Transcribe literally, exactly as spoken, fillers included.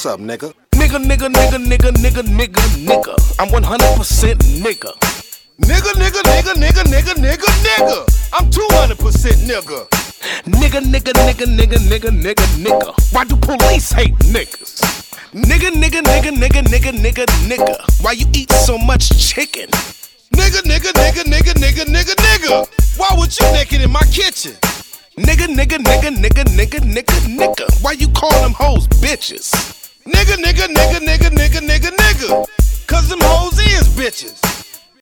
What's up, nigga? Nigga, nigga, nigga, nigga, nigga, nigga, nigga. I'm one hundred percent nigga. Nigga, nigga, nigga, nigga, nigga, nigga, nigga. I'm two hundred percent nigga. Nigga, nigga, nigga, nigga, nigga, nigga, nigga. Why do police hate niggas? Nigga, nigga, nigga, nigga, nigga, nigga, nigga. Why you eat so much chicken? Nigga, nigga, nigga, nigga, nigga, nigga, nigga. Why would you naked in my kitchen? Nigga, nigga, nigga, nigga, nigga, nigga, nigga. Why you call them hoes bitches? Nigga, nigga, nigga, nigga, nigga, nigga, nigga. Cause them hoes is bitches.